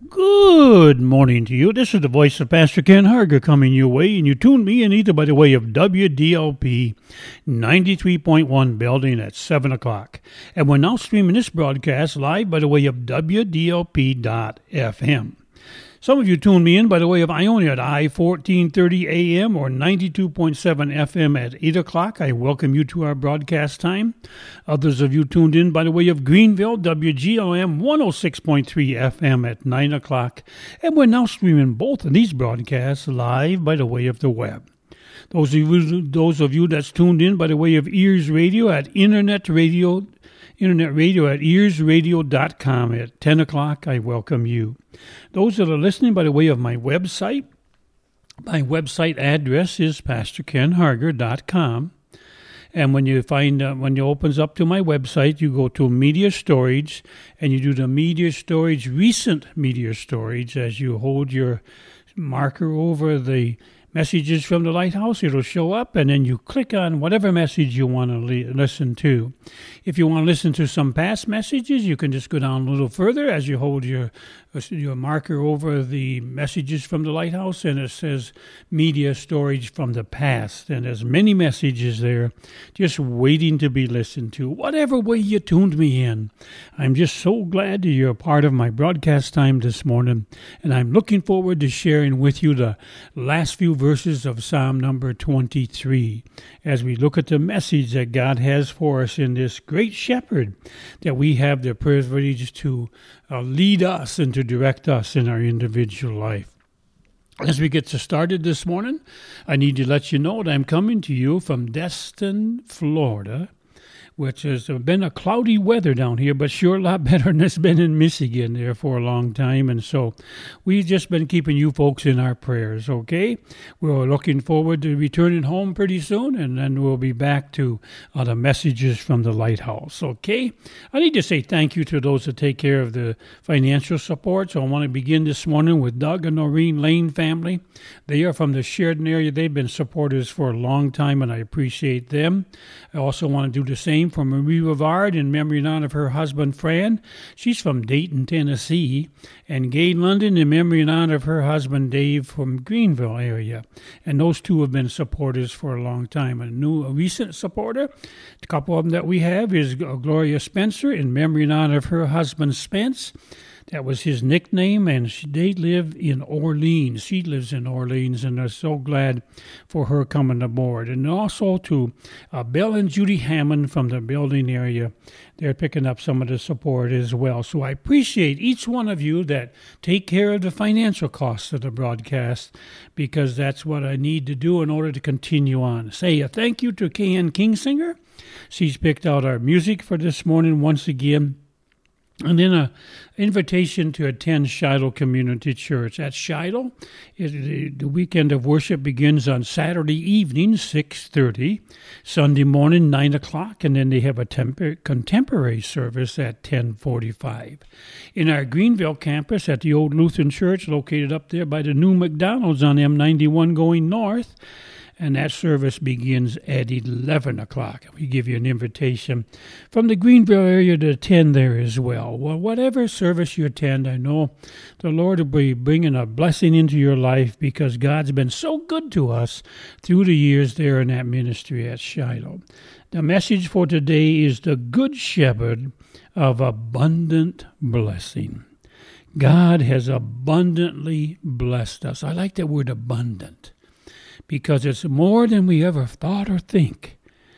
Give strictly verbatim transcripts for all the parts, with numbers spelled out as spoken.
Good morning to you. This is the voice of Pastor Ken Harger coming your way, and you tune me in either by the way of W D L P ninety-three point one Belding at seven o'clock. And we're now streaming this broadcast live by the way of W D L P dot F M. Some of you tune me in by the way of Ionia at I fourteen thirty A M or ninety-two point seven F M at eight o'clock. I welcome you to our broadcast time. Others of you tuned in by the way of Greenville, W G L M one oh six point three F M at nine o'clock. And we're now streaming both of these broadcasts live by the way of the web. Those of you, those of you that's tuned in by the way of Ears Radio at Internet Radio, Internet Radio at ears radio dot com at ten o'clock, I welcome you. Those that are listening by the way of my website, my website address is pastor ken harger dot com. And when you find, uh, when you opens up to my website, you go to Media Storage, and you do the Media Storage, Recent Media Storage. As you hold your marker over the messages from the Lighthouse, it'll show up, and then you click on whatever message you want to li- listen to. If you want to listen to some past messages, you can just go down a little further as you hold your your marker over the messages from the Lighthouse, and it says Media Storage from the Past. And there's many messages there just waiting to be listened to, whatever way you tuned me in. I'm just so glad that you're a part of my broadcast time this morning, and I'm looking forward to sharing with you the last few verses of Psalm number twenty-three as we look at the message that God has for us in this great shepherd that we have the privilege to uh, lead us and to direct us in our individual life. As we get started this morning, I need to let you know that I'm coming to you from Destin, Florida, which has been a cloudy weather down here, but sure a lot better than it's been in Michigan there for a long time. And so we've just been keeping you folks in our prayers, okay? We're looking forward to returning home pretty soon, and then we'll be back to uh, the messages from the Lighthouse, okay? I need to say thank you to those that take care of the financial support. So I want to begin this morning with Doug and Noreen Lane family. They are from the Sheridan area. They've been supporters for a long time, and I appreciate them. I also want to do the same for Marie Rivard in memory and honor of her husband, Fran. She's from Dayton, Tennessee. And Gay London in memory and honor of her husband, Dave, from Greenville area. And those two have been supporters for a long time. A new, a recent supporter, a couple of them that we have is Gloria Spencer in memory and honor of her husband, Spence. That was his nickname, and she, they live in Orleans. She lives in Orleans, and I'm so glad for her coming aboard. And also to uh, Bill and Judy Hammond from the Belding area. They're picking up some of the support as well. So I appreciate each one of you that take care of the financial costs of the broadcast, because that's what I need to do in order to continue on. Say a thank you to Kay Ann Kingsinger. She's picked out our music for this morning once again. And then an invitation to attend Shiloh Community Church. At Shiloh, it, the weekend of worship begins on Saturday evening, six thirty, Sunday morning, nine o'clock, and then they have a temper, contemporary service at ten forty-five. In our Greenville campus at the Old Lutheran Church, located up there by the new McDonald's on M ninety-one going north, and that service begins at eleven o'clock. We give you an invitation from the Greenville area to attend there as well. Well, whatever service you attend, I know the Lord will be bringing a blessing into your life, because God's been so good to us through the years there in that ministry at Shiloh. The message for today is the Good Shepherd of Abundant Blessing. God has abundantly blessed us. I like that word abundant, because it's more than we ever thought or think,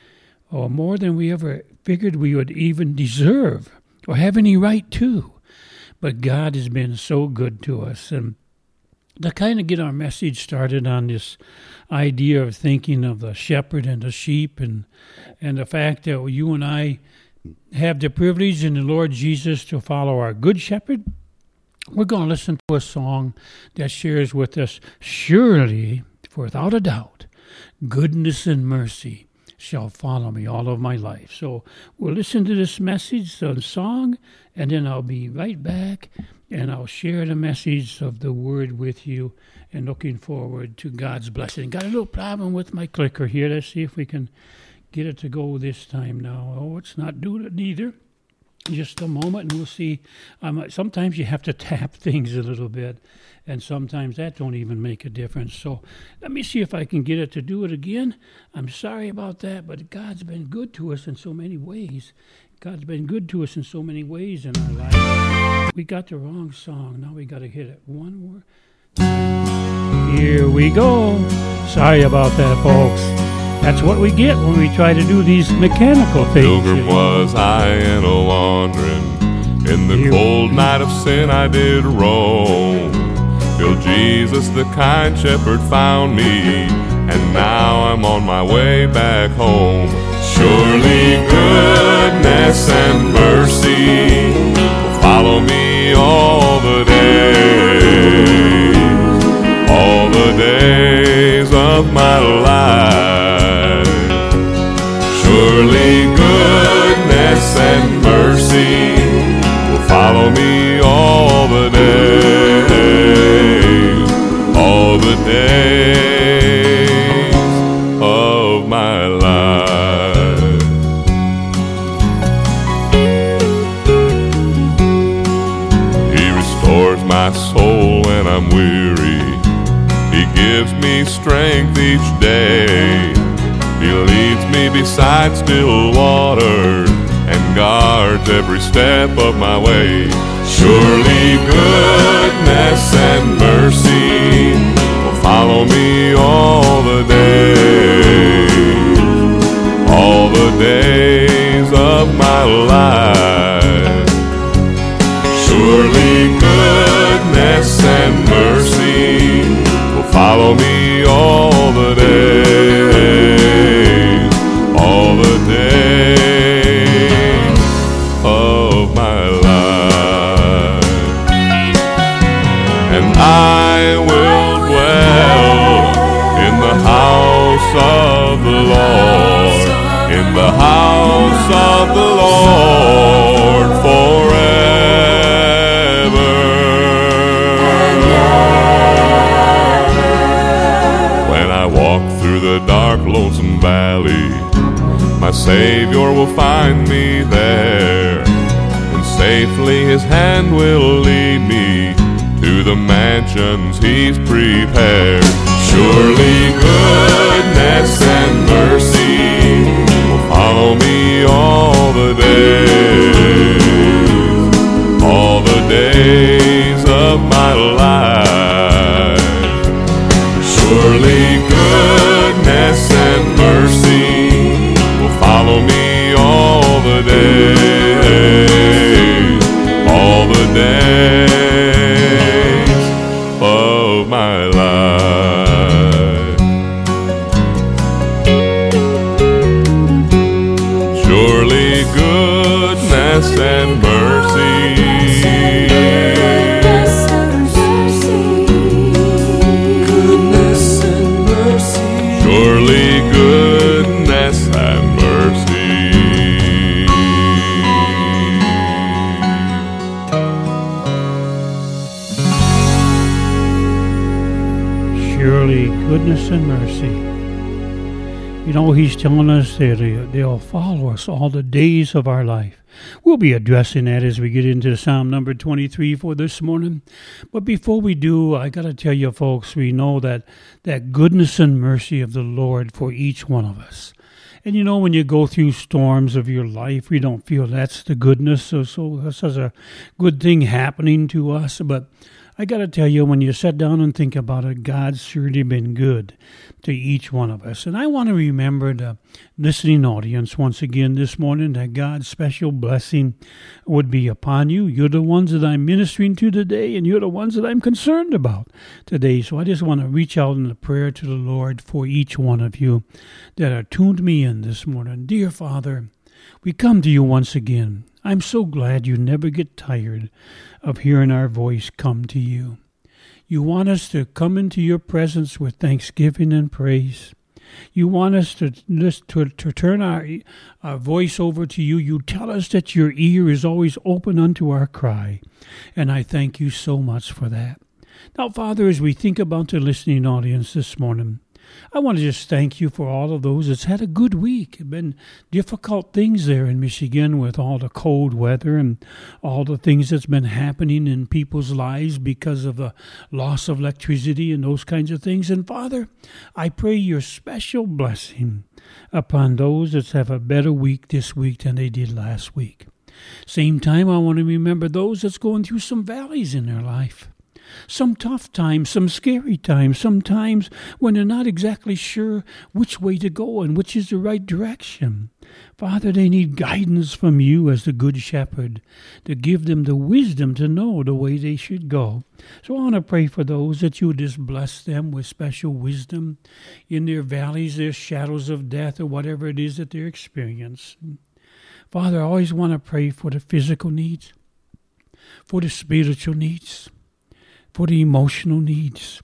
or more than we ever figured we would even deserve or have any right to. But God has been so good to us. And to kind of get our message started on this idea of thinking of the shepherd and the sheep, and, and the fact that you and I have the privilege in the Lord Jesus to follow our good shepherd, we're going to listen to a song that shares with us, surely, without a doubt, goodness and mercy shall follow me all of my life. So we'll listen to this message, the song, and then I'll be right back, and I'll share the message of the word with you, and looking forward to God's blessing. Got a little problem with my clicker here. Let's see if we can get it to go this time now. Oh, it's not doing it either. just a moment, and we'll see. Um, sometimes you have to tap things a little bit, and sometimes that don't even make a difference. So let me see if I can get it to do it again. I'm sorry about that, but God's been good to us in so many ways. God's been good to us in so many ways in our life. We got the wrong song. Now we got to hit it one more. Here we go. Sorry about that, folks. That's what we get when we try to do these mechanical things. Pilgrim was I and a wandering. In the Here cold night of sin I did roam, till Jesus the kind shepherd found me, and now I'm on my way back home. Surely goodness and mercy will follow me all the days, all the days of my life. Surely goodness and mercy will follow me all the days, all the days of my life. He restores my soul when I'm weary. He gives me strength each day. He leads me beside still waters and guards every step of my way. Surely goodness and mercy will follow me all the days, all the days of my life. Surely goodness and mercy will follow me all the days, all the days of my life. And I will dwell in the house of the Lord, in the house of the Lord forever. When I walk through the dark, lonesome valley, my Savior will find me there, and safely His hand will lead me to the mansions He's prepared. Surely goodness and mercy will follow me all the days, all the days of my life. Surely goodness and mercy will follow me all the days, all the days of my life. Surely goodness and mercy, Goodness and mercy, surely goodness and mercy. Surely goodness and mercy. You know, He's telling us that they'll follow us all the days of our life. We'll be addressing that as we get into Psalm number twenty-three for this morning. But before we do, I got to tell you, folks, we know that that goodness and mercy of the Lord for each one of us. And you know, when you go through storms of your life, we don't feel that's the goodness. So, so this is a good thing happening to us. But I got to tell you, when you sit down and think about it, God's surely been good to each one of us. And I want to remember the listening audience once again this morning that God's special blessing would be upon you. You're the ones that I'm ministering to today, and you're the ones that I'm concerned about today. So I just want to reach out in a prayer to the Lord for each one of you that are tuned me in this morning. Dear Father, we come to you once again. I'm so glad you never get tired of hearing our voice come to you. You want us to come into your presence with thanksgiving and praise. You want us to, to, to turn our, our voice over to you. You tell us that your ear is always open unto our cry. And I thank you so much for that. Now, Father, as we think about the listening audience this morning, I want to just thank you for all of those that's had a good week. It's been difficult things there in Michigan with all the cold weather and all the things that's been happening in people's lives because of the loss of electricity and those kinds of things. And Father, I pray your special blessing upon those that have a better week this week than they did last week. Same time, I want to remember those that's going through some valleys in their life. Some tough times, some scary times, sometimes when they're not exactly sure which way to go and which is the right direction. Father, they need guidance from you as the Good Shepherd to give them the wisdom to know the way they should go. So I want to pray for those that you would just bless them with special wisdom in their valleys, their shadows of death, or whatever it is that they're experiencing. Father, I always want to pray for the physical needs, for the spiritual needs, for the emotional needs.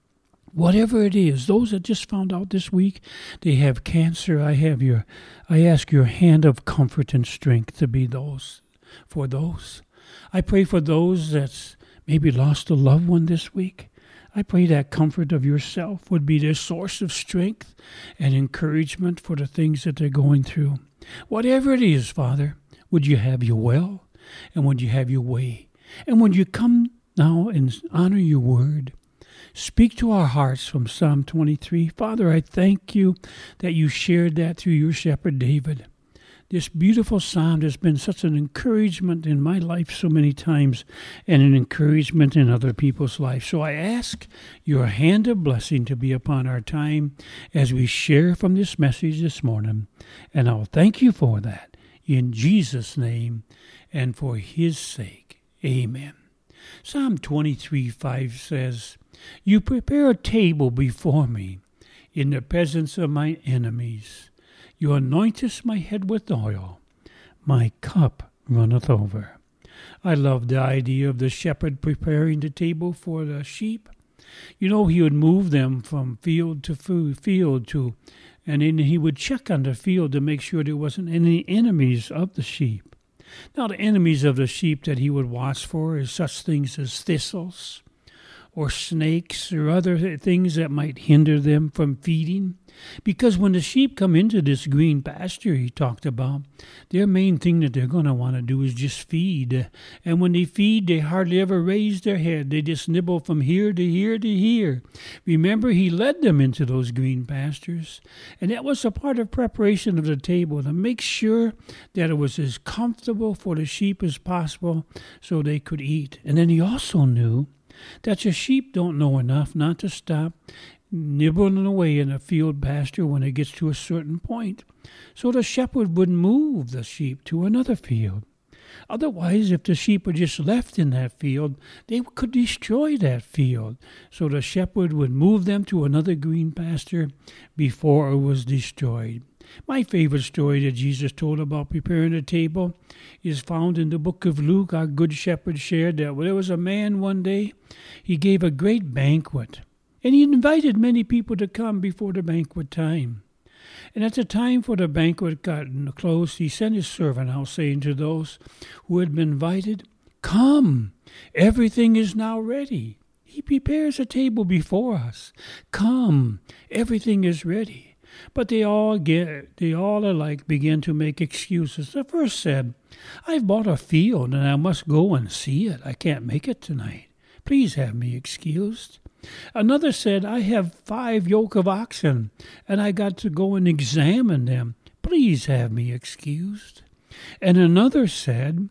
Whatever it is, those that just found out this week they have cancer, I have your, I ask your hand of comfort and strength to be those, for those. I pray for those that's maybe lost a loved one this week. I pray that comfort of yourself would be their source of strength and encouragement for the things that they're going through. Whatever it is, Father, would you have your will and would you have your way? And would you come now and honor your word? Speak to our hearts from Psalm twenty-three. Father, I thank you that you shared that through your shepherd David. This beautiful psalm has been such an encouragement in my life so many times and an encouragement in other people's lives. So I ask your hand of blessing to be upon our time as we share from this message this morning. And I'll thank you for that in Jesus' name and for his sake. Amen. Psalm twenty-three five says, "You prepare a table before me in the presence of my enemies. You anointest my head with oil. My cup runneth over." I love the idea of the shepherd preparing the table for the sheep. You know, he would move them from field to food, field to, and then he would check on the field to make sure there wasn't any enemies of the sheep. Now, the enemies of the sheep that he would watch for is such things as thistles or snakes or other things that might hinder them from feeding. Because when the sheep come into this green pasture he talked about, their main thing that they're going to want to do is just feed. And when they feed, they hardly ever raise their head. They just nibble from here to here to here. Remember, he led them into those green pastures. And that was a part of preparation of the table, to make sure that it was as comfortable for the sheep as possible so they could eat. And then he also knew that your sheep don't know enough not to stop nibbling away in a field pasture when it gets to a certain point. So the shepherd would move the sheep to another field. Otherwise, if the sheep were just left in that field, they could destroy that field. So the shepherd would move them to another green pasture before it was destroyed. My favorite story that Jesus told about preparing a table is found in the book of Luke. Our good shepherd shared that there was a man one day, he gave a great banquet, and he invited many people to come before the banquet time. And at the time for the banquet got close, he sent his servant out, saying to those who had been invited, "Come, everything is now ready. He prepares a table before us. Come, everything is ready." But they all get, they all alike began to make excuses. The first said, "I've bought a field and I must go and see it. I can't make it tonight. Please have me excused." Another said, "I have five yoke of oxen and I got to go and examine them. Please have me excused." And another said,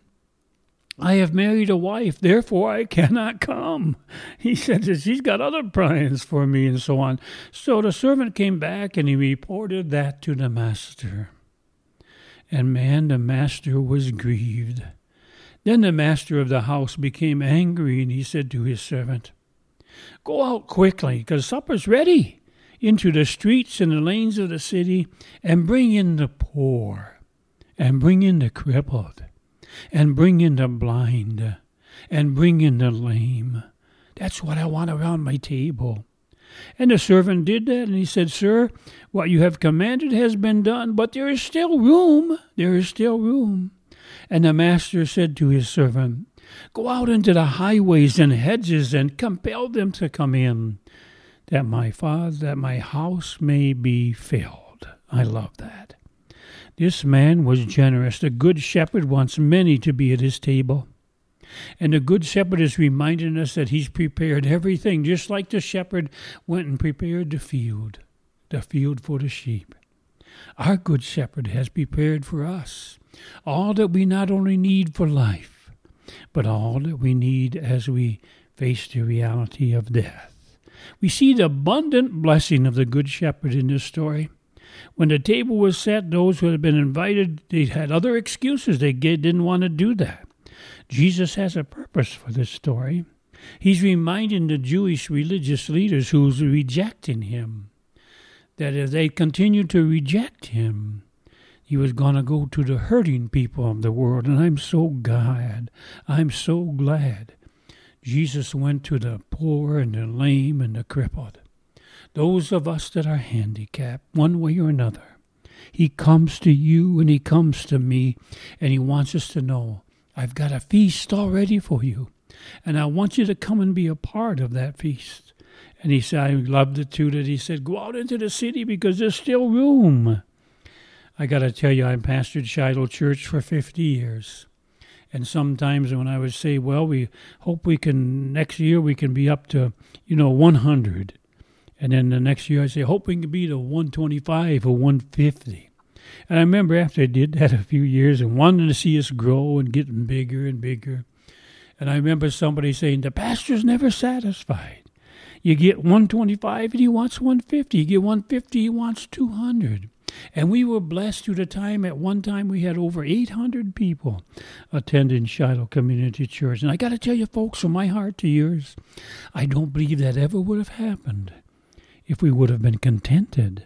"I have married a wife, therefore I cannot come." He said that she's got other plans for me and so on. So the servant came back and he reported that to the master. And man, the master was grieved. Then the master of the house became angry and he said to his servant, "Go out quickly, because supper's ready, into the streets and the lanes of the city, and bring in the poor, and bring in the crippled, and bring in the blind, and bring in the lame. That's what I want around my table." And the servant did that, and he said, "Sir, what you have commanded has been done, but there is still room, there is still room." And the master said to his servant, "Go out into the highways and hedges, and compel them to come in, that my father, that my house may be filled. I love that. This man was generous. The good shepherd wants many to be at his table. And the good shepherd is reminding us that he's prepared everything, just like the shepherd went and prepared the field, the field for the sheep. Our good shepherd has prepared for us all that we not only need for life, but all that we need as we face the reality of death. We see the abundant blessing of the good shepherd in this story. When the table was set, those who had been invited, they had other excuses. They didn't want to do that. Jesus has a purpose for this story. He's reminding the Jewish religious leaders who's rejecting him that if they continue to reject him, he was going to go to the hurting people of the world. And I'm so glad, I'm so glad Jesus went to the poor and the lame and the crippled. Those of us that are handicapped, one way or another. He comes to you and he comes to me, and he wants us to know, I've got a feast all ready for you, and I want you to come and be a part of that feast. And he said, I loved it too, that he said, go out into the city because there's still room. I got to tell you, I pastored Shiloh Church for fifty years. And sometimes when I would say, well, we hope we can, next year we can be up to, you know, one hundred. And then the next year I say, hope we can be to one twenty-five or one fifty. And I remember after I did that a few years and wanted to see us grow and getting bigger and bigger. And I remember somebody saying, the pastor's never satisfied. You get one twenty-five and he wants one fifty. You get one fifty, he wants two hundred. And we were blessed through the time. At one time we had over eight hundred people attending Shiloh Community Church. And I got to tell you, folks, from my heart to yours, I don't believe that ever would have happened if we would have been contented.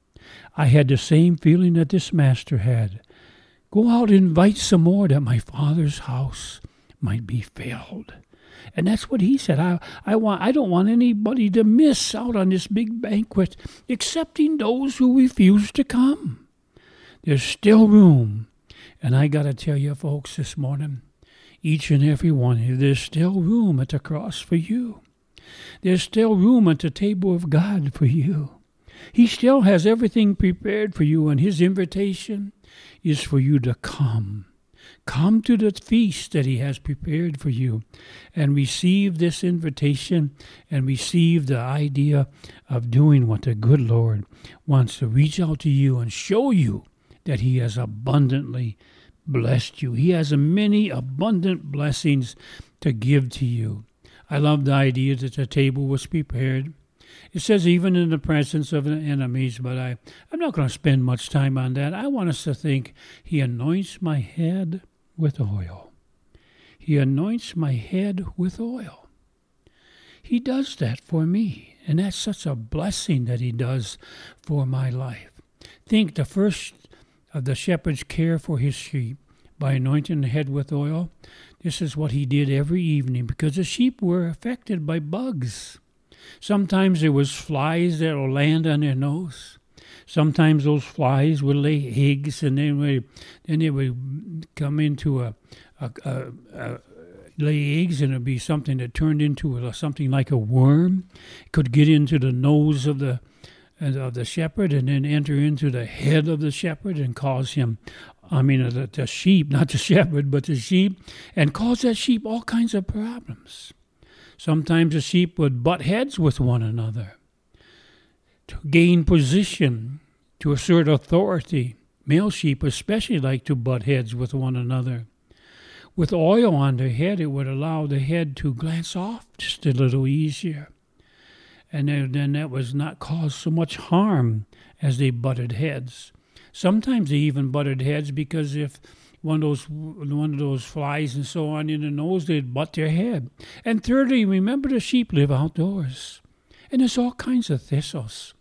I had the same feeling that this master had. Go out and invite some more that my Father's house might be filled. And that's what he said. I, I want. I don't want anybody to miss out on this big banquet, excepting those who refuse to come. There's still room. And I got to tell you, folks, this morning, each and every one of you, there's still room at the cross for you. There's still room at the table of God for you. He still has everything prepared for you, and his invitation is for you to come. Come to the feast that he has prepared for you and receive this invitation and receive the idea of doing what the good Lord wants to reach out to you and show you that he has abundantly blessed you. He has many abundant blessings to give to you. I love the idea that the table was prepared. It says even in the presence of the enemies, but I, I'm not going to spend much time on that. I want us to think, he anoints my head with oil. He anoints my head with oil. He does that for me, and that's such a blessing that he does for my life. Think the first of the shepherd's care for his sheep by anointing the head with oil. This is what he did every evening because the sheep were affected by bugs. Sometimes there was flies that would land on their nose. Sometimes those flies would lay eggs, and then they, then they would come into a, a, a, a lay eggs, and it would be something that turned into a, something like a worm. It could get into the nose of the of the shepherd, and then enter into the head of the shepherd and cause him, I mean the, the sheep, not the shepherd, but the sheep, and cause that sheep all kinds of problems. Sometimes the sheep would butt heads with one another to gain position, to assert authority. Male sheep especially like to butt heads with one another. With oil on their head, it would allow the head to glance off just a little easier. And then that was not cause so much harm as they butted heads. Sometimes they even butted heads because if one of those one of those flies and so on in the nose, they'd butt their head. And thirdly, remember the sheep live outdoors. And there's all kinds of thistles,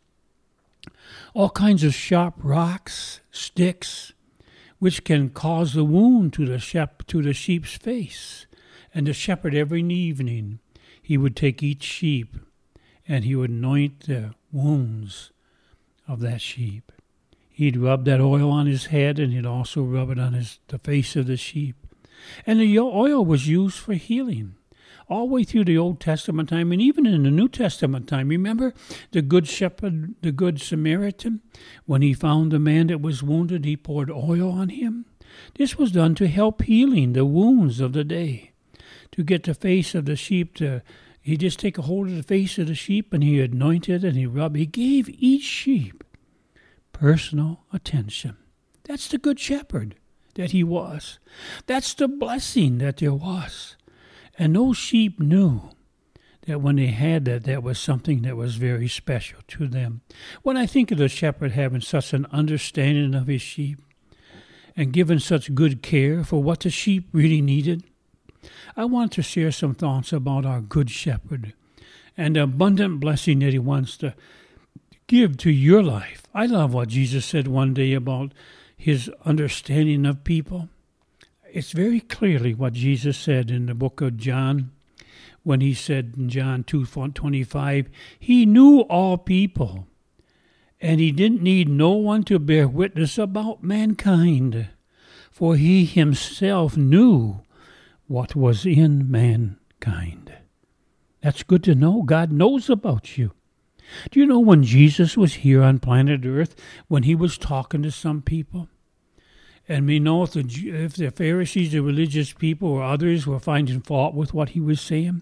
all kinds of sharp rocks, sticks, which can cause a wound to the shep, to the sheep's face. And the shepherd, every evening, he would take each sheep and he would anoint the wounds of that sheep. He'd rub that oil on his head, and he'd also rub it on his, the face of the sheep. And the oil was used for healing. all the way through the Old Testament time and even in the New Testament time. Remember the Good Shepherd, the Good Samaritan? When he found the man that was wounded, he poured oil on him. This was done to help healing the wounds of the day. To get the face of the sheep to, he just take a hold of the face of the sheep and he anointed and he rubbed. He gave each sheep personal attention. That's the Good Shepherd that he was. That's the blessing that there was. And those sheep knew that when they had that, that was something that was very special to them. When I think of the shepherd having such an understanding of his sheep and giving such good care for what the sheep really needed, I want to share some thoughts about our Good Shepherd and the abundant blessing that he wants to give to your life. I love what Jesus said one day about his understanding of people. It's very clearly what Jesus said in the book of John when he said in John two twenty-five, he knew all people and he didn't need no one to bear witness about mankind, for he himself knew what was in mankind. That's good to know. God knows about you. Do you know when Jesus was here on planet Earth, when he was talking to some people? And we know if the, if the Pharisees, the religious people, or others were finding fault with what he was saying,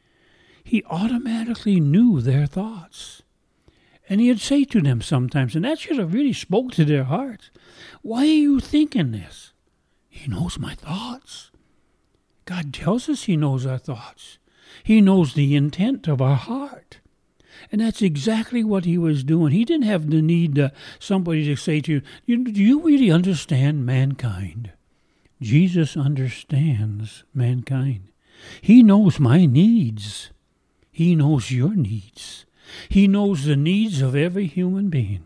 he automatically knew their thoughts. And he'd say to them sometimes, and that should have really spoke to their hearts, why are you thinking this? He knows my thoughts. God tells us he knows our thoughts. He knows the intent of our heart. And that's exactly what he was doing. He didn't have the need uh, somebody to say to you, do you really understand mankind? Jesus understands mankind. He knows my needs. He knows your needs. He knows the needs of every human being.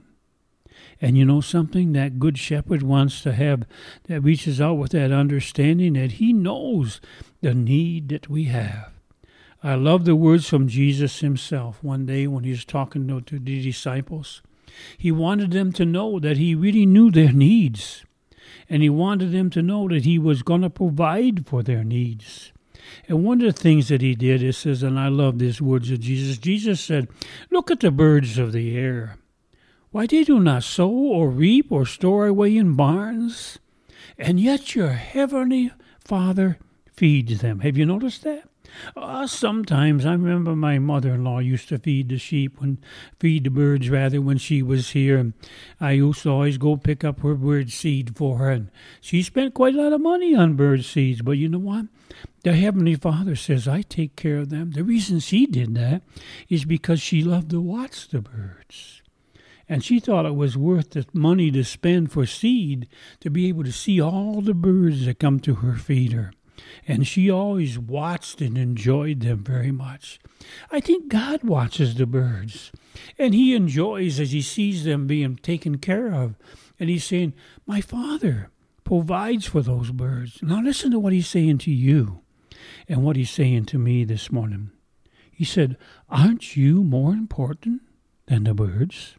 And you know something? That Good Shepherd wants to have, that reaches out with that understanding that he knows the need that we have. I love the words from Jesus himself one day when he was talking to, to the disciples. He wanted them to know that he really knew their needs. And he wanted them to know that he was going to provide for their needs. And one of the things that he did, it says, and I love these words of Jesus, Jesus said, look at the birds of the air. Why, they do not sow or reap or store away in barns, and yet your heavenly Father feeds them. Have you noticed that? Uh, sometimes I remember my mother-in-law used to feed the sheep, when feed the birds rather, when she was here. And I used to always go pick up her bird seed for her, and she spent quite a lot of money on bird seeds. But you know what? The Heavenly Father says, I take care of them. The reason she did that is because she loved to watch the birds. And she thought it was worth the money to spend for seed to be able to see all the birds that come to her feeder. And she always watched and enjoyed them very much. I think God watches the birds. And he enjoys as he sees them being taken care of. And he's saying, my Father provides for those birds. Now listen to what he's saying to you and what he's saying to me this morning. He said, aren't you more important than the birds?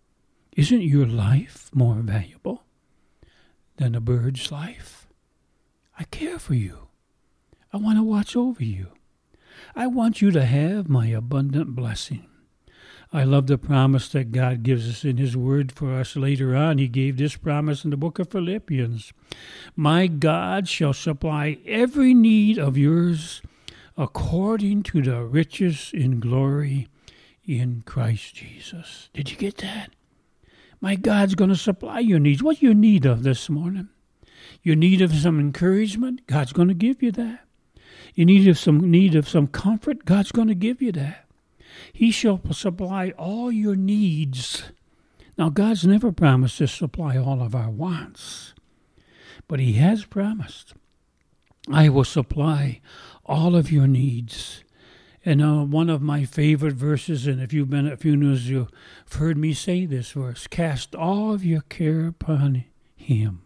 Isn't your life more valuable than a bird's life? I care for you. I want to watch over you. I want you to have my abundant blessing. I love the promise that God gives us in his word for us later on. He gave this promise in the book of Philippians. My God shall supply every need of yours according to the riches in glory in Christ Jesus. Did you get that? My God's going to supply your needs. What you need of this morning? You need of some encouragement? God's going to give you that. You need of some need of some comfort? God's going to give you that. He shall supply all your needs. Now, God's never promised to supply all of our wants, but he has promised, I will supply all of your needs. And uh, one of my favorite verses, and if you've been at funerals, you've heard me say this verse, cast all of your care upon him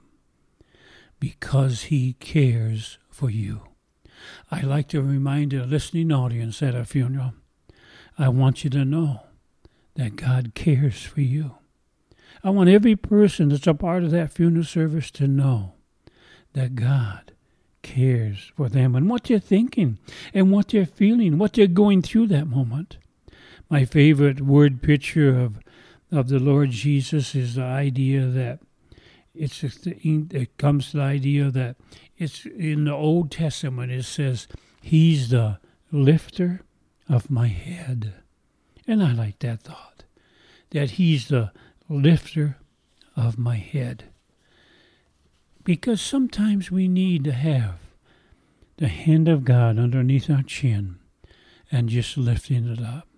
because he cares for you. I like to remind the listening audience at a funeral, I want you to know that God cares for you. I want every person that's a part of that funeral service to know that God cares for them and what they're thinking and what they're feeling, what they're going through that moment. My favorite word picture of of the Lord Jesus is the idea that it's just the, it comes to the idea that it's in the Old Testament. It says He's the lifter of my head, and I like that thought, that He's the lifter of my head, because sometimes we need to have the hand of God underneath our chin and just lifting it up.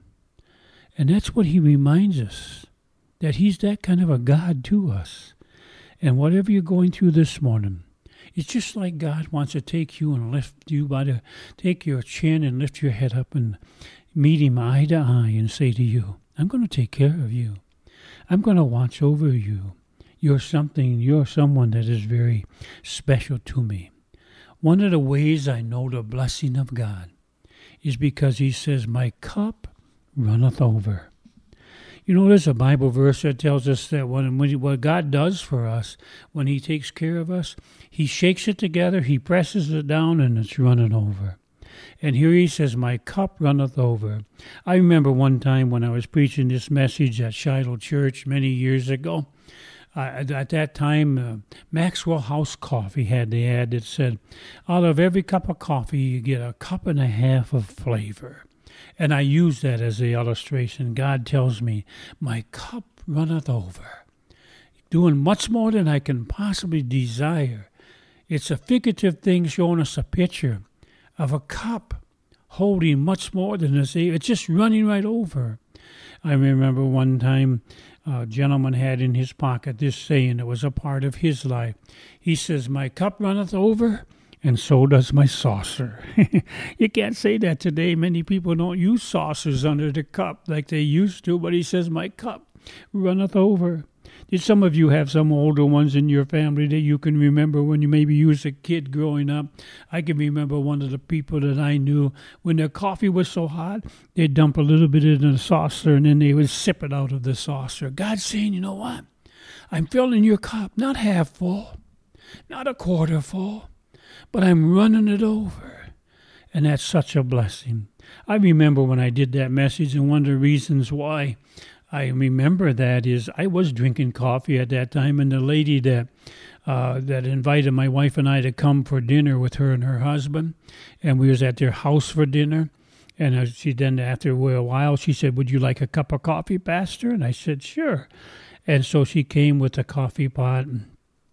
And that's what He reminds us, that He's that kind of a God to us. And whatever you're going through this morning, it's just like God wants to take you and lift you by the, take your chin and lift your head up and meet Him eye to eye and say to you, I'm going to take care of you. I'm going to watch over you. You're something, you're someone that is very special to me. One of the ways I know the blessing of God is because He says, my cup runneth over. You know, there's a Bible verse that tells us that when, when what God does for us, when He takes care of us, He shakes it together, He presses it down, and it's running over. And here He says, my cup runneth over. I remember one time when I was preaching this message at Shiloh Church many years ago. Uh, at that time, uh, Maxwell House Coffee had the ad that said, out of every cup of coffee, you get a cup and a half of flavor. And I use that as the illustration. God tells me, my cup runneth over, doing much more than I can possibly desire. It's a figurative thing showing us a picture of a cup holding much more than this. It's just running right over. I remember one time a gentleman had in his pocket this saying that was a part of his life. He says, my cup runneth over, and so does my saucer. You can't say that today. Many people don't use saucers under the cup like they used to, but he says, my cup runneth over. Did some of you have some older ones in your family that you can remember when you maybe used a kid growing up? I can remember one of the people that I knew, when their coffee was so hot, they'd dump a little bit in the saucer and then they would sip it out of the saucer. God's saying, you know what? I'm filling your cup, not half full, not a quarter full, but I'm running it over. And that's such a blessing. I remember when I did that message, and one of the reasons why I remember that is I was drinking coffee at that time, and the lady that uh, that invited my wife and I to come for dinner with her and her husband, and we was at their house for dinner, and she then, after a while, she said, would you like a cup of coffee, Pastor? And I said, sure. And so she came with a coffee pot, and,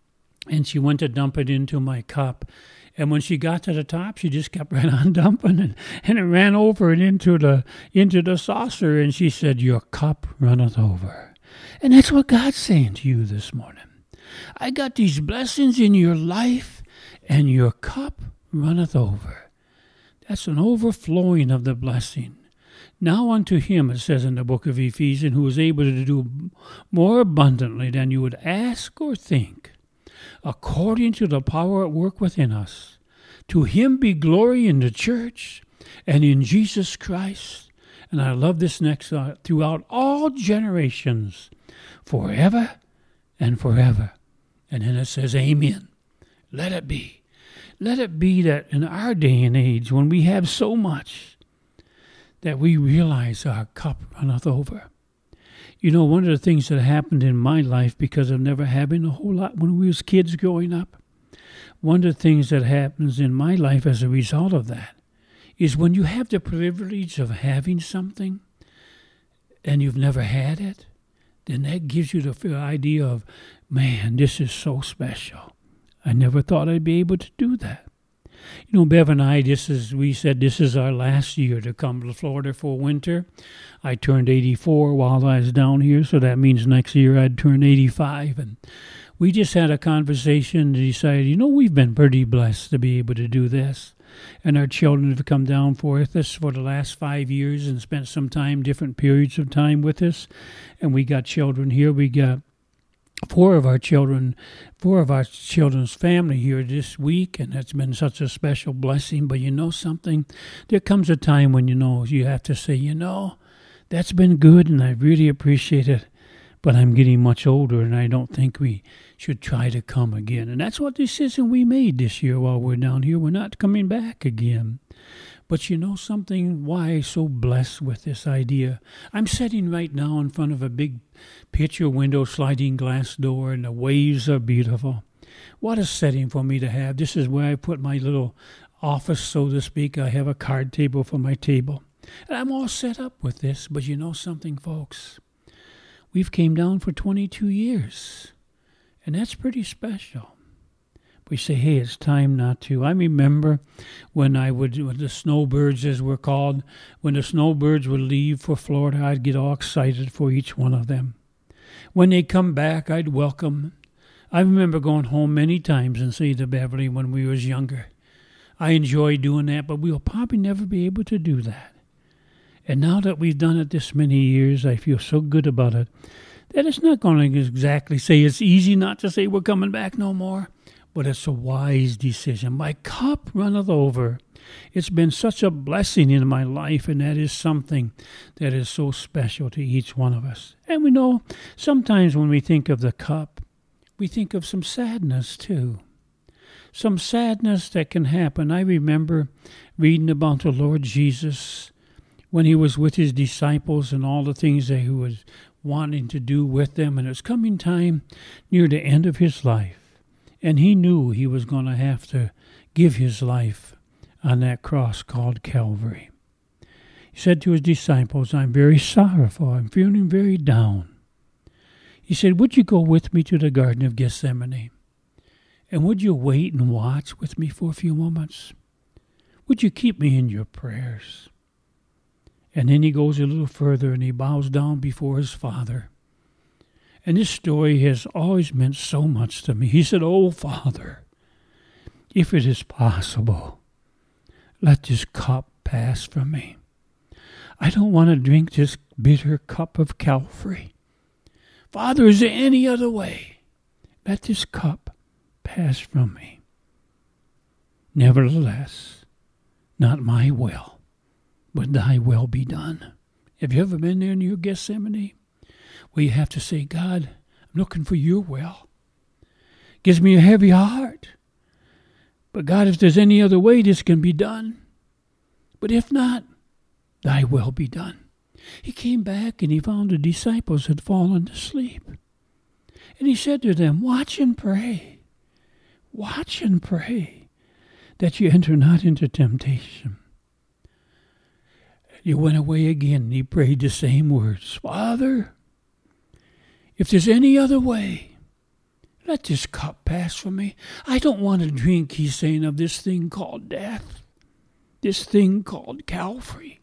and she went to dump it into my cup. And when she got to the top, she just kept right on dumping, and, and it ran over and into the into the saucer. And she said, your cup runneth over. And that's what God's saying to you this morning. I got these blessings in your life, and your cup runneth over. That's an overflowing of the blessing. Now unto Him, it says in the book of Ephesians, who is able to do more abundantly than you would ask or think, according to the power at work within us. To Him be glory in the church and in Jesus Christ. And I love this next uh, throughout all generations, forever and forever. And then it says, amen. Let it be. Let it be that in our day and age, when we have so much, that we realize our cup runneth over. You know, one of the things that happened in my life, because of never having a whole lot when we was kids growing up, one of the things that happens in my life as a result of that is when you have the privilege of having something and you've never had it, then that gives you the idea of, man, this is so special. I never thought I'd be able to do that. You know, Bev and I, this is, we said this is our last year to come to Florida for winter. I turned eighty-four while I was down here, so that means next year I'd turn eighty-five. And we just had a conversation and decided, you know, we've been pretty blessed to be able to do this. And our children have come down for us for the last five years and spent some time, different periods of time with us. And we got children here. We got Four of our children, four of our children's family here this week, and that's been such a special blessing. But you know something? There comes a time when, you know, you have to say, you know, that's been good, and I really appreciate it. But I'm getting much older, and I don't think we should try to come again. And that's what the decision we made this year while we're down here. We're not coming back again. But you know something? Why I'm so blessed with this idea? I'm sitting right now in front of a big picture window, sliding glass door, and the waves are beautiful. What a setting for me to have. This is where I put my little office, so to speak. I have a card table for my table. And I'm all set up with this. But you know something, folks? We've came down for twenty-two years. And that's pretty special. We say, hey, it's time not to. I remember when I would, when the snowbirds, as we're called, when the snowbirds would leave for Florida, I'd get all excited for each one of them. When they come back, I'd welcome. I remember going home many times and saying to Beverly when we was younger, I enjoy doing that, but we'll probably never be able to do that. And now that we've done it this many years, I feel so good about it that it's not going to exactly say it's easy not to say we're coming back no more. But it's a wise decision. My cup runneth over. It's been such a blessing in my life, and that is something that is so special to each one of us. And we know sometimes when we think of the cup, we think of some sadness too. Some sadness that can happen. I remember reading about the Lord Jesus when he was with his disciples and all the things that he was wanting to do with them. And it was coming time near the end of his life. And he knew he was going to have to give his life on that cross called Calvary. He said to his disciples, I'm very sorrowful. I'm feeling very down. He said, would you go with me to the Garden of Gethsemane? And would you wait and watch with me for a few moments? Would you keep me in your prayers? And then he goes a little further and he bows down before his Father. And this story has always meant so much to me. He said, oh, Father, if it is possible, let this cup pass from me. I don't want to drink this bitter cup of Calvary. Father, is there any other way? Let this cup pass from me. Nevertheless, not my will, but thy will be done. Have you ever been there near Gethsemane? Where you have to say, God, I'm looking for your will. Gives me a heavy heart. But God, if there's any other way, this can be done. But if not, thy will be done. He came back and he found the disciples had fallen asleep. And he said to them, watch and pray. Watch and pray that you enter not into temptation. He went away again and he prayed the same words. Father, if there's any other way, let this cup pass from me. I don't want to drink, he's saying, of this thing called death, this thing called Calvary.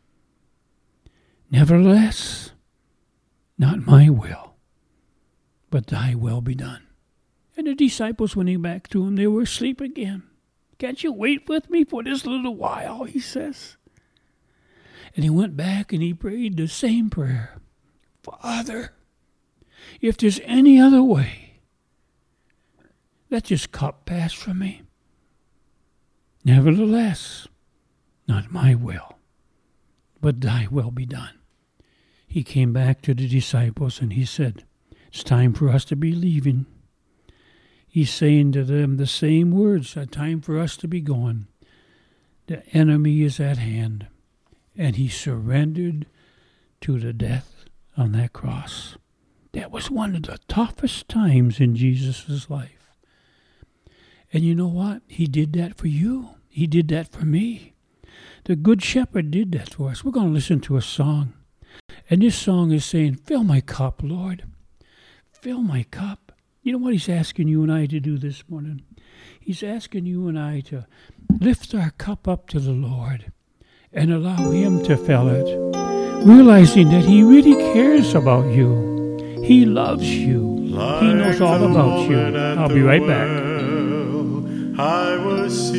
Nevertheless, not my will, but thy will be done. And the disciples, when he back to him, they were asleep again. Can't you wait with me for this little while, he says. And he went back and he prayed the same prayer. Father, if there's any other way, let this cup pass from me. Nevertheless, not my will, but thy will be done. He came back to the disciples and he said, it's time for us to be leaving. He's saying to them the same words, a time for us to be going. The enemy is at hand. And he surrendered to the death on that cross. That was one of the toughest times in Jesus' life. And you know what? He did that for you. He did that for me. The Good Shepherd did that for us. We're going to listen to a song. And this song is saying, fill my cup, Lord. Fill my cup. You know what he's asking you and I to do this morning? He's asking you and I to lift our cup up to the Lord and allow him to fill it, realizing that he really cares about you. He loves you. Like he knows all about you. I'll be right back. I was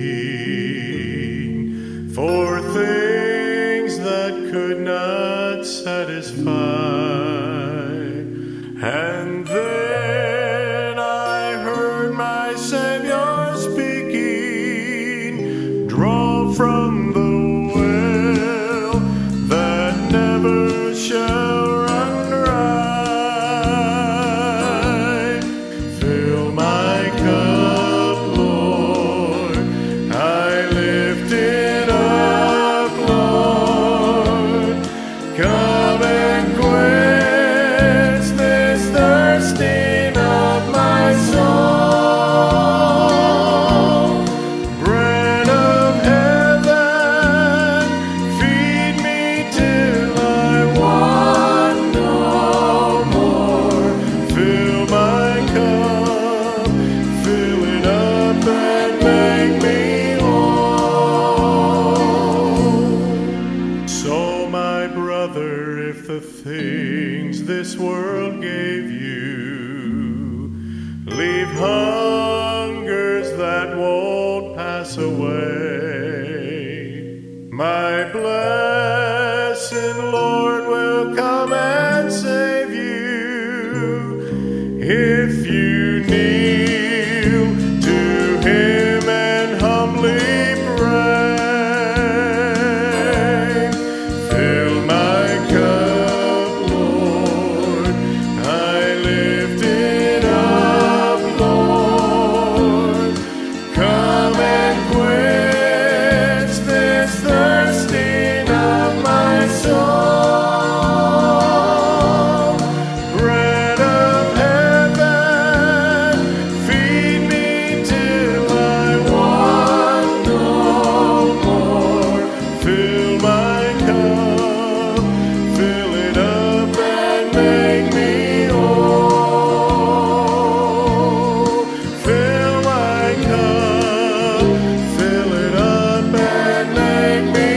seeking for things that could not satisfy, and then I heard my Savior speaking, draw from the well that never shall run dry. brother, if the things this world gave you leave hungers that won't pass away, my blessed Lord will come and save you if you kneel to Him and humbly pray. Fill my cup, Lord, I lift it up, Lord. Come and quench this thirsting of my soul. Bread of heaven, feed me till I want no more. Fill my cup, fill it up and make me whole. Fill my cup, fill it up and make me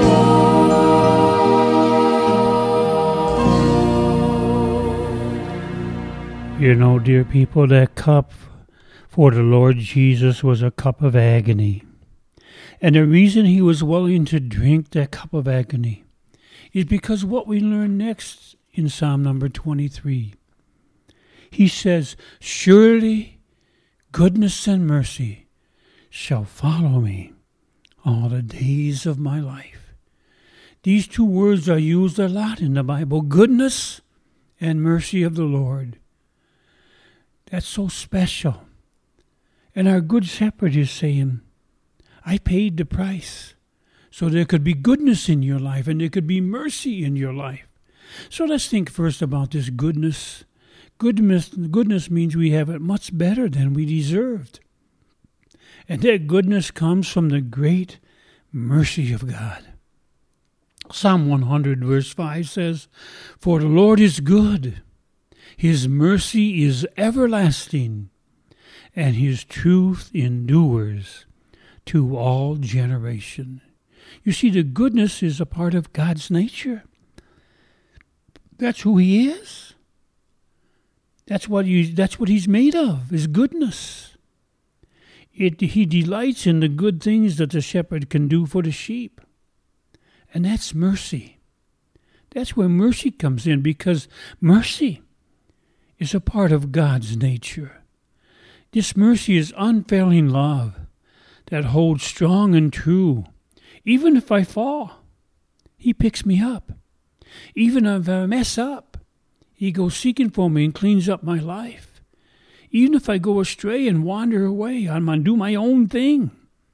whole. You know, dear people, that cup for the Lord Jesus was a cup of agony. And the reason he was willing to drink that cup of agony is because what we learn next in Psalm number twenty-three. He says, surely goodness and mercy shall follow me all the days of my life. These two words are used a lot in the Bible, goodness and mercy of the Lord. That's so special. And our good shepherd is saying, I paid the price so there could be goodness in your life and there could be mercy in your life. So let's think first about this goodness. Goodness, goodness means we have it much better than we deserved. And that goodness comes from the great mercy of God. Psalm one hundred verse five says, for the Lord is good. His mercy is everlasting, and his truth endures to all generation. You see, the goodness is a part of God's nature. That's who he is. That's what he, that's what he's made of, is goodness. It, he delights in the good things that the shepherd can do for the sheep. And that's mercy. That's where mercy comes in, because mercy is a part of God's nature. This mercy is unfailing love that holds strong and true. Even if I fall, he picks me up. Even if I mess up, he goes seeking for me and cleans up my life. Even if I go astray and wander away, I'm going to do my own thing,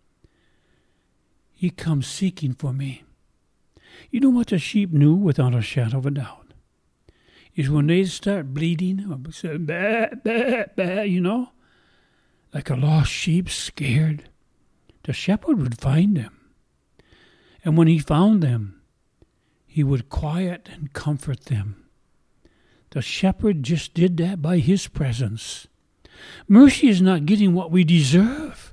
he comes seeking for me. You know what the sheep knew without a shadow of a doubt? Is when they start bleeding, or say, bah, bah, bah, you know, like a lost sheep scared, the shepherd would find them. And when he found them, he would quiet and comfort them. The shepherd just did that by his presence. Mercy is not getting what we deserve.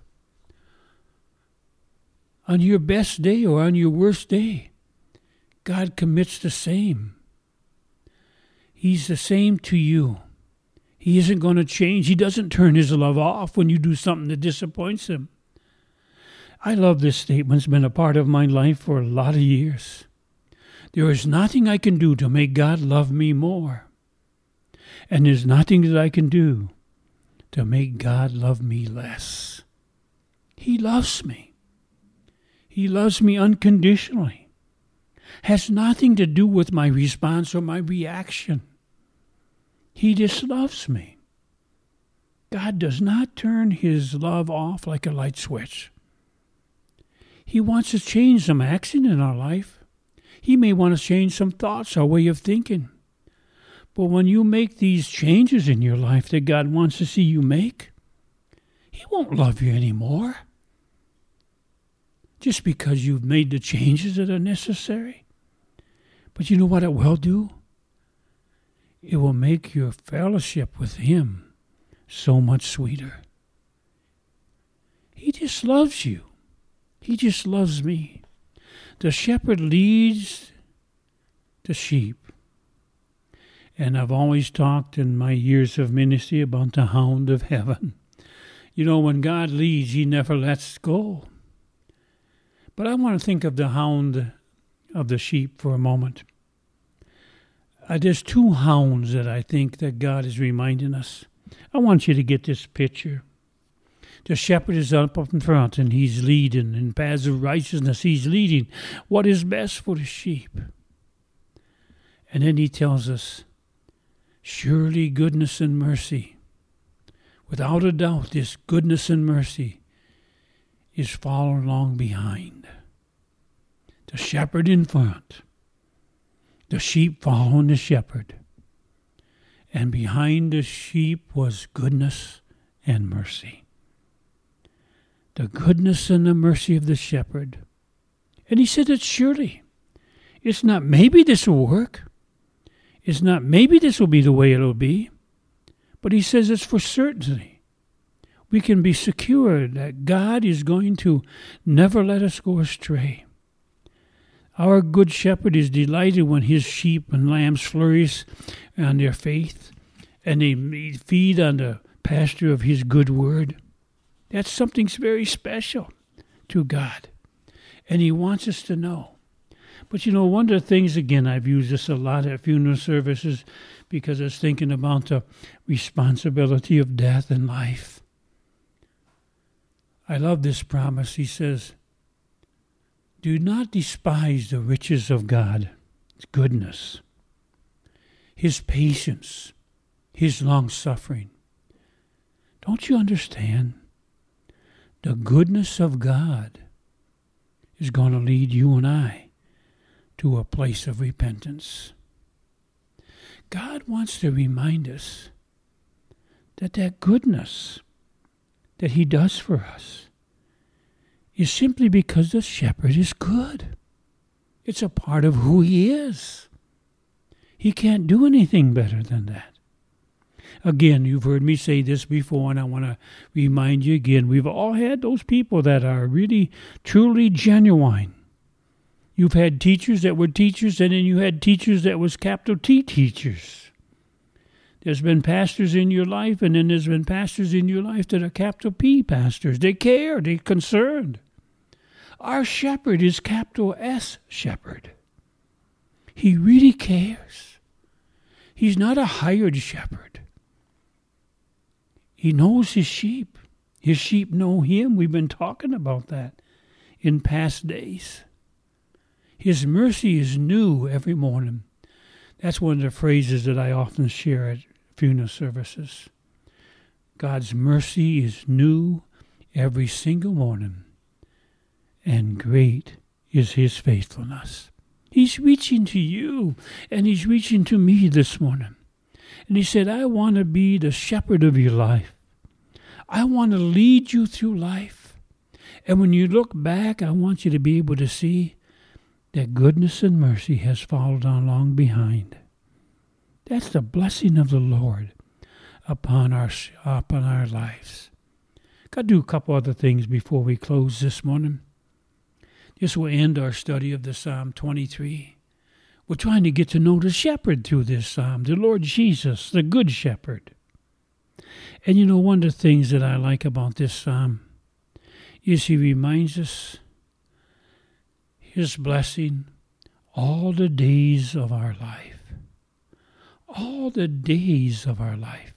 On your best day or on your worst day, God commits the same. He's the same to you. He isn't going to change. He doesn't turn his love off when you do something that disappoints him. I love this statement. It's been a part of my life for a lot of years. There is nothing I can do to make God love me more. And there's nothing that I can do to make God love me less. He loves me. He loves me unconditionally. Has nothing to do with my response or my reaction. He just loves me. God does not turn his love off like a light switch. He wants to change some action in our life. He may want to change some thoughts, our way of thinking. But when you make these changes in your life that God wants to see you make, he won't love you anymore. Just because you've made the changes that are necessary. But you know what it will do? It will make your fellowship with him so much sweeter. He just loves you. He just loves me. The shepherd leads the sheep. And I've always talked in my years of ministry about the hound of heaven. You know, when God leads, he never lets go. But I want to think of the hound of the sheep for a moment. Uh, there's two hounds that I think that God is reminding us. I want you to get this picture. The shepherd is up up in front, and he's leading in paths of righteousness. He's leading what is best for the sheep. And then he tells us, surely goodness and mercy, without a doubt, this goodness and mercy is following along behind. The shepherd in front, the sheep following the shepherd. And behind the sheep was goodness and mercy. The goodness and the mercy of the shepherd. And he said that surely, it's not maybe this will work. It's not maybe this will be the way it'll be. But he says it's for certainty. We can be secure that God is going to never let us go astray. Our good shepherd is delighted when his sheep and lambs flourish on their faith and they feed on the pasture of his good word. That's something very special to God. And he wants us to know. But you know, one of the things, again, I've used this a lot at funeral services because I was thinking about the responsibility of death and life. I love this promise. He says, do not despise the riches of God, His goodness, His patience, His long-suffering. Don't you understand? The goodness of God is going to lead you and I to a place of repentance. God wants to remind us that that goodness that he does for us is simply because the shepherd is good. It's a part of who he is. He can't do anything better than that. Again, you've heard me say this before, and I want to remind you again. We've all had those people that are really, truly genuine. You've had teachers that were teachers, and then you had teachers that was capital T teachers. There's been pastors in your life, and then there's been pastors in your life that are capital P pastors. They care. They're concerned. Our shepherd is capital S shepherd. He really cares. He's not a hired shepherd. He knows his sheep. His sheep know him. We've been talking about that in past days. His mercy is new every morning. That's one of the phrases that I often share at funeral services. God's mercy is new every single morning, and great is his faithfulness. He's reaching to you, and he's reaching to me this morning. And he said, I want to be the shepherd of your life. I want to lead you through life. And when you look back, I want you to be able to see that goodness and mercy has followed along behind. That's the blessing of the Lord upon our upon our lives. Got to do a couple other things before we close this morning. This will end our study of the Psalm twenty-three. We're trying to get to know the shepherd through this psalm, the Lord Jesus, the good shepherd. And you know, one of the things that I like about this psalm is he reminds us his blessing all the days of our life. All the days of our life.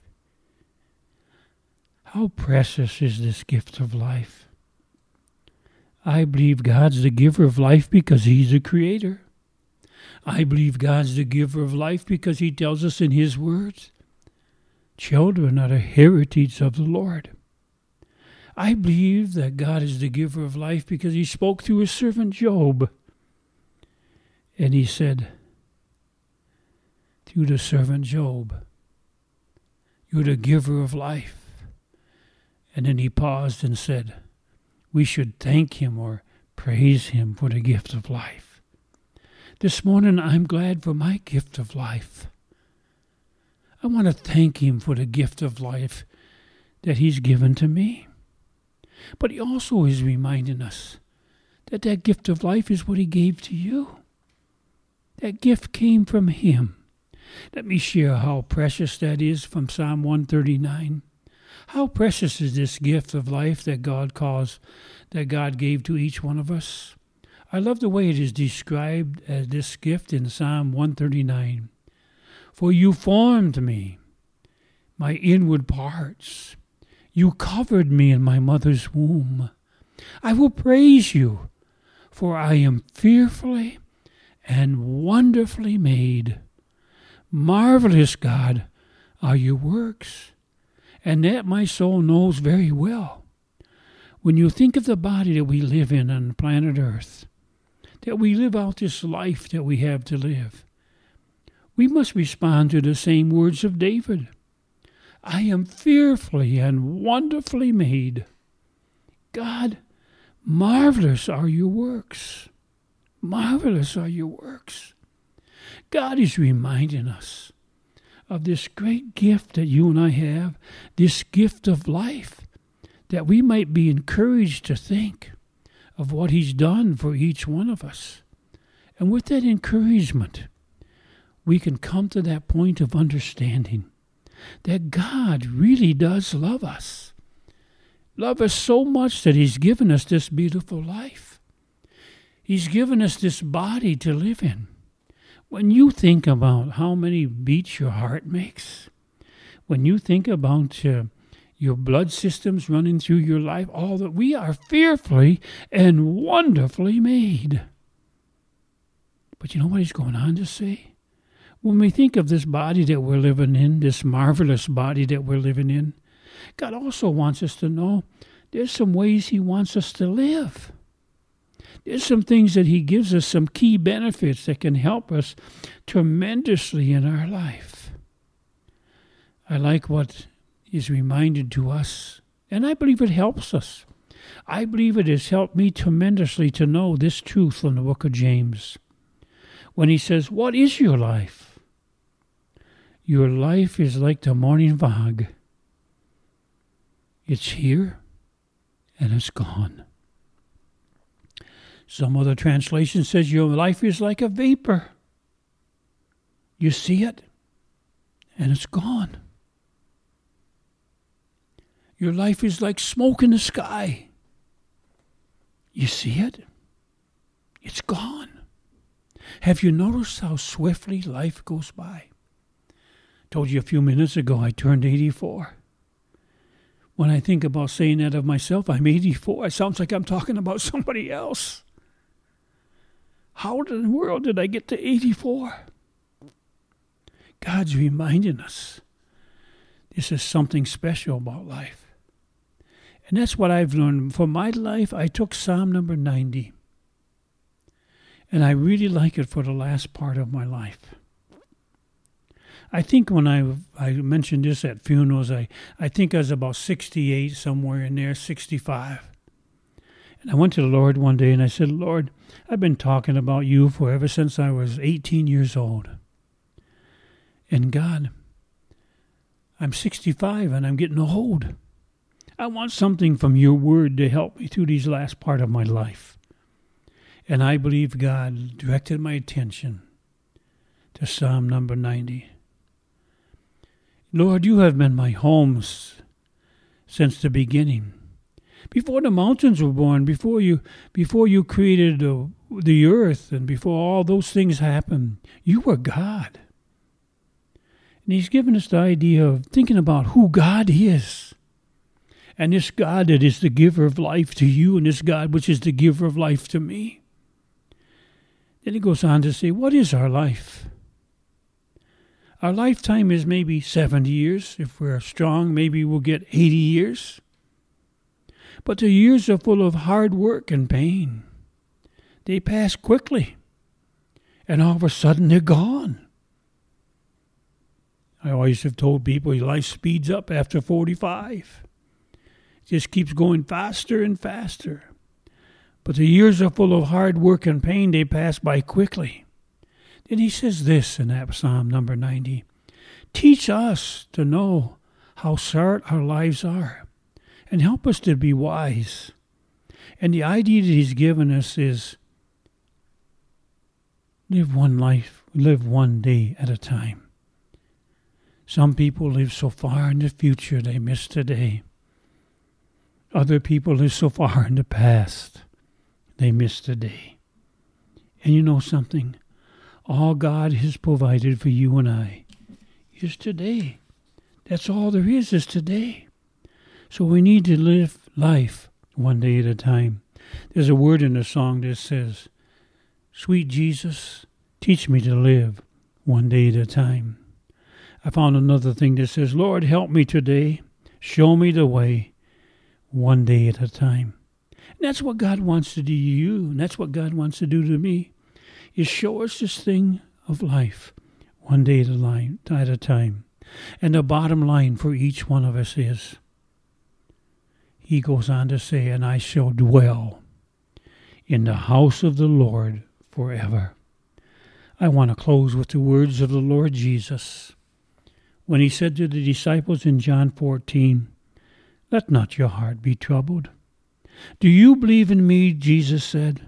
How precious is this gift of life. I believe God's the giver of life because he's the creator. I believe God's the giver of life because he tells us in his words, children are the heritage of the Lord. I believe that God is the giver of life because he spoke through his servant Job. And he said, through the servant Job, you're the giver of life. And then he paused and said, we should thank him or praise him for the gift of life. This morning, I'm glad for my gift of life. I want to thank him for the gift of life that he's given to me. But he also is reminding us that that gift of life is what he gave to you. That gift came from him. Let me share how precious that is from Psalm one thirty-nine. How precious is this gift of life that God calls, that God gave to each one of us? I love the way it is described as this gift in Psalm one thirty-nine. For you formed me, my inward parts. You covered me in my mother's womb. I will praise you, for I am fearfully and wonderfully made. Marvelous, God, are your works, and that my soul knows very well. When you think of the body that we live in on planet Earth, that we live out this life that we have to live, we must respond to the same words of David. I am fearfully and wonderfully made. God, marvelous are your works. Marvelous are your works. God is reminding us of this great gift that you and I have, this gift of life, that we might be encouraged to think of what he's done for each one of us. And with that encouragement, we can come to that point of understanding that God really does love us. Love us so much that he's given us this beautiful life. He's given us this body to live in. When you think about how many beats your heart makes, when you think about uh, your blood systems running through your life, all that we are fearfully and wonderfully made. But you know what he's going on to say? When we think of this body that we're living in, this marvelous body that we're living in, God also wants us to know there's some ways he wants us to live. There's some things that he gives us, some key benefits that can help us tremendously in our life. I like what is reminded to us, and I believe it helps us. I believe it has helped me tremendously to know this truth from the book of James. When he says, what is your life? Your life is like the morning fog. It's here and it's gone. Some other translation says your life is like a vapor. You see it, and it's gone. Your life is like smoke in the sky. You see it, it's gone. Have you noticed how swiftly life goes by? Told you a few minutes ago I turned eighty-four. When I think about saying that of myself, I'm eighty-four. It sounds like I'm talking about somebody else. How in the world did I get to eighty-four? God's reminding us this is something special about life. And that's what I've learned. For my life, I took Psalm number ninety. And I really like it for the last part of my life. I think when I I mentioned this at funerals, I, I think I was about sixty-eight, somewhere in there, sixty-five. And I went to the Lord one day and I said, Lord, I've been talking about you for ever since I was eighteen years old. And God, I'm sixty-five and I'm getting old. I want something from your word to help me through these last part of my life. And I believe God directed my attention to Psalm number ninety. Lord, you have been my home since the beginning. Before the mountains were born, before you before you created the, the earth, and before all those things happened, you were God. And he's given us the idea of thinking about who God is. And this God that is the giver of life to you, and this God which is the giver of life to me. Then he goes on to say, what is our life? Our lifetime is maybe seventy years. If we're strong, maybe we'll get eighty years. But the years are full of hard work and pain. They pass quickly. And all of a sudden they're gone. I always have told people life speeds up after forty-five. It just keeps going faster and faster. But the years are full of hard work and pain. They pass by quickly. Then he says this in that Psalm number ninety. Teach us to know how short our lives are, and help us to be wise. And the idea that he's given us is Live one life, live one day at a time. Some people live so far in the future they miss today. Other people live so far in the past they miss today. And you know something? All God has provided for you and I is today. That's all there is, is today. So we need to live life one day at a time. There's a word in the song that says, "Sweet Jesus, teach me to live one day at a time." I found another thing that says, "Lord, help me today. Show me the way one day at a time." And that's what God wants to do to you, and that's what God wants to do to me, is show us this thing of life one day at a, line, at a time. And the bottom line for each one of us is, he goes on to say, "And I shall dwell in the house of the Lord forever." I want to close with the words of the Lord Jesus when he said to the disciples in John fourteen, "Let not your heart be troubled. Do you believe in me?" Jesus said.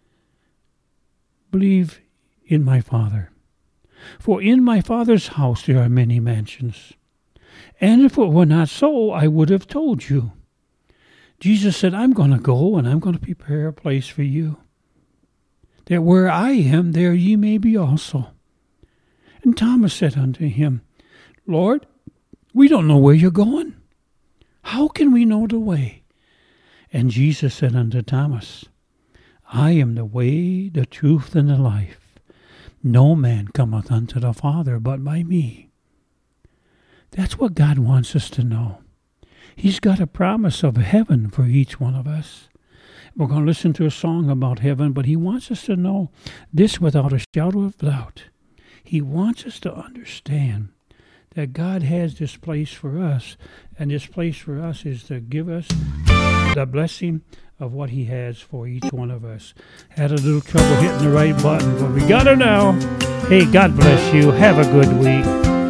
"Believe in my Father. For in my Father's house there are many mansions. And if it were not so, I would have told you." Jesus said, "I'm going to go and I'm going to prepare a place for you, that where I am, there ye may be also." And Thomas said unto him, "Lord, we don't know where you're going. How can we know the way?" And Jesus said unto Thomas, "I am the way, the truth, and the life. No man cometh unto the Father but by me." That's what God wants us to know. He's got a promise of heaven for each one of us. We're going to listen to a song about heaven, but he wants us to know this without a shadow of doubt. He wants us to understand that God has this place for us, and this place for us is to give us the blessing of what he has for each one of us. Had a little trouble hitting the right button, but we got it now. Hey, God bless you. Have a good week.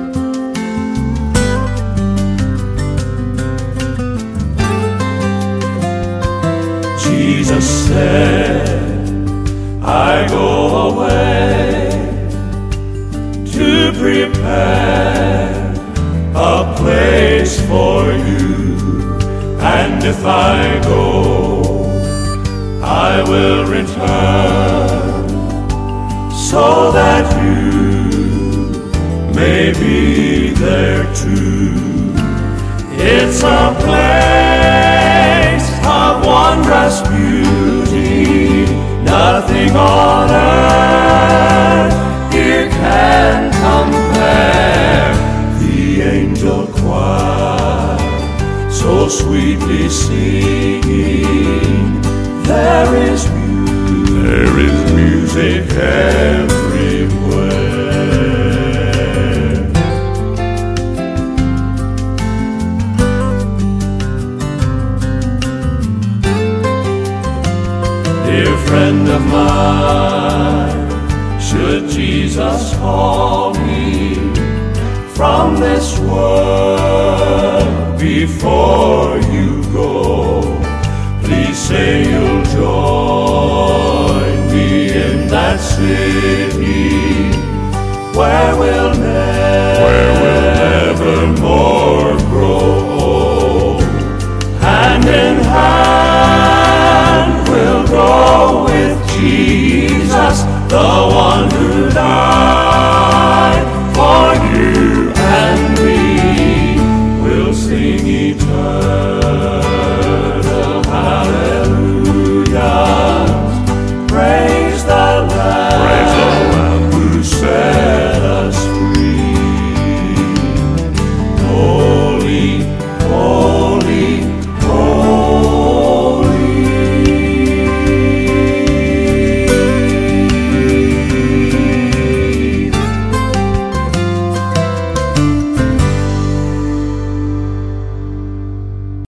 Jesus said, "I go away to prepare a place for you. And if I go, I will return, so that you may be there too. It's a place of wondrous beauty, nothing on earth here can compare. The angel choir so sweetly singing, there is music, there is music everywhere. Dear friend of mine, should Jesus call me from this world before you go, please say you'll join me in that city where we'll never, where we'll nevermore grow old. Hand in hand we'll go with Jesus, the one